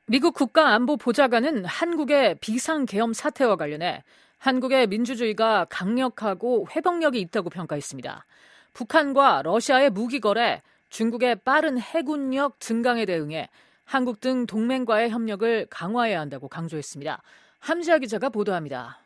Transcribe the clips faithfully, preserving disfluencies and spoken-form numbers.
미국 국가안보보좌관은 한국의 비상계엄 사태와 관련해 한국의 민주주의가 강력하고 회복력이 있다고 평가했습니다. 북한과 러시아의 무기 거래, 중국의 빠른 해군력 증강에 대응해 한국 등 동맹과의 협력을 강화해야 한다고 강조했습니다. 함지아 기자가 보도합니다.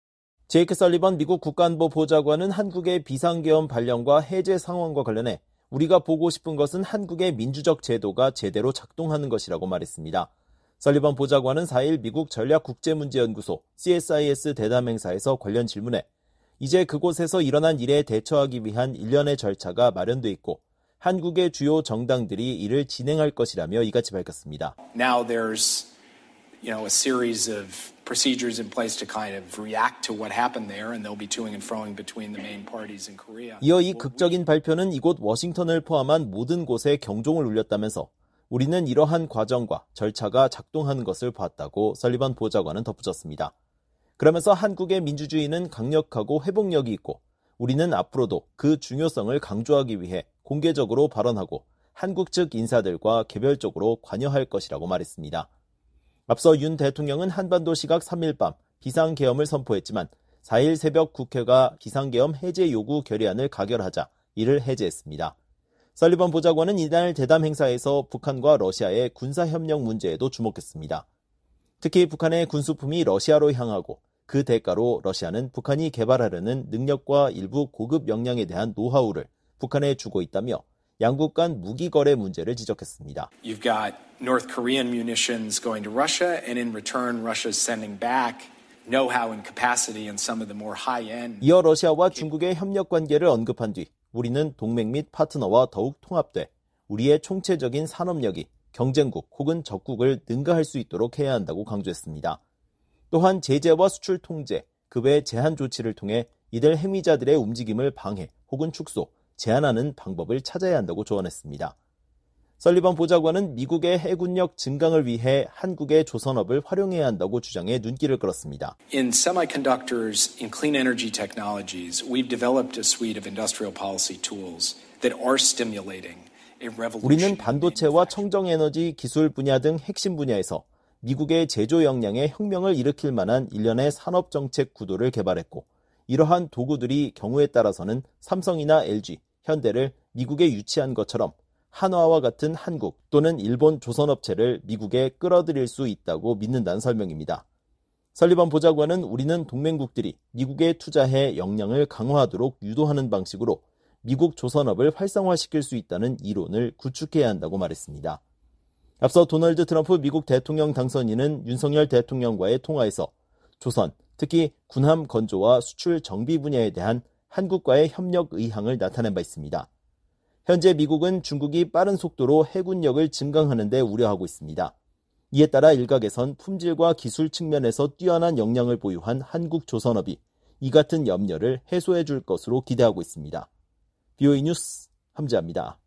제이크 설리번 미국 국가안보보좌관은 한국의 비상계엄 발령과 해제 상황과 관련해 우리가 보고 싶은 것은 한국의 민주적 제도가 제대로 작동하는 것이라고 말했습니다. 설리번 보좌관은 사 일 미국 전략국제문제연구소 씨에스아이에스 대담 행사에서 관련 질문에 이제 그곳에서 일어난 일에 대처하기 위한 일련의 절차가 마련돼 있고 한국의 주요 정당들이 이를 진행할 것이라며 이같이 밝혔습니다. Now there's you know a series of procedures in place to kind of react to what happened there and they'll be toing and froing between the main parties in Korea. 이어 이 극적인 발표는 이곳 워싱턴을 포함한 모든 곳에 경종을 울렸다면서 우리는 이러한 과정과 절차가 작동하는 것을 봤다고 설리번 보좌관은 덧붙였습니다. 그러면서 한국의 민주주의는 강력하고 회복력이 있고 우리는 앞으로도 그 중요성을 강조하기 위해 공개적으로 발언하고 한국 측 인사들과 개별적으로 관여할 것이라고 말했습니다. 앞서 윤 대통령은 한반도 시각 삼 일 밤 비상계엄을 선포했지만 사 일 새벽 국회가 비상계엄 해제 요구 결의안을 가결하자 이를 해제했습니다. 설리번 보좌관은 이날 대담 행사에서 북한과 러시아의 군사협력 문제에도 주목했습니다. 특히 북한의 군수품이 러시아로 향하고 그 대가로 러시아는 북한이 개발하려는 능력과 일부 고급 역량에 대한 노하우를 북한에 주고 있다며 양국 간 무기 거래 문제를 지적했습니다. You've got North Korean munitions going to Russia and in return Russia's sending back know-how and capacity and some of the more high-end. 이어 러시아와 중국의 협력 관계를 언급한 뒤 우리는 동맹 및 파트너와 더욱 통합돼 우리의 총체적인 산업력이 경쟁국 혹은 적국을 능가할 수 있도록 해야 한다고 강조했습니다. 또한 제재와 수출 통제, 그 외 제한 조치를 통해 이들 행위자들의 움직임을 방해 혹은 축소, 제한하는 방법을 찾아야 한다고 조언했습니다. 설리번 보좌관은 미국의 해군력 증강을 위해 한국의 조선업을 활용해야 한다고 주장해 눈길을 끌었습니다. In semiconductors, in clean energy technologies, we've developed a suite of industrial policy tools that are stimulating a revolution. 우리는 반도체와 청정에너지 기술 분야 등 핵심 분야에서 미국의 제조 역량에 혁명을 일으킬 만한 일련의 산업정책 구도를 개발했고 이러한 도구들이 경우에 따라서는 삼성이나 엘지, 현대를 미국에 유치한 것처럼 한화와 같은 한국 또는 일본 조선업체를 미국에 끌어들일 수 있다고 믿는다는 설명입니다. 설리번 보좌관은 우리는 동맹국들이 미국에 투자해 역량을 강화하도록 유도하는 방식으로 미국 조선업을 활성화시킬 수 있다는 이론을 구축해야 한다고 말했습니다. 앞서 도널드 트럼프 미국 대통령 당선인은 윤석열 대통령과의 통화에서 조선, 특히 군함 건조와 수출 정비 분야에 대한 한국과의 협력 의향을 나타낸 바 있습니다. 현재 미국은 중국이 빠른 속도로 해군력을 증강하는 데 우려하고 있습니다. 이에 따라 일각에선 품질과 기술 측면에서 뛰어난 역량을 보유한 한국 조선업이 이 같은 염려를 해소해 줄 것으로 기대하고 있습니다. 비오이 뉴스 함지아입니다.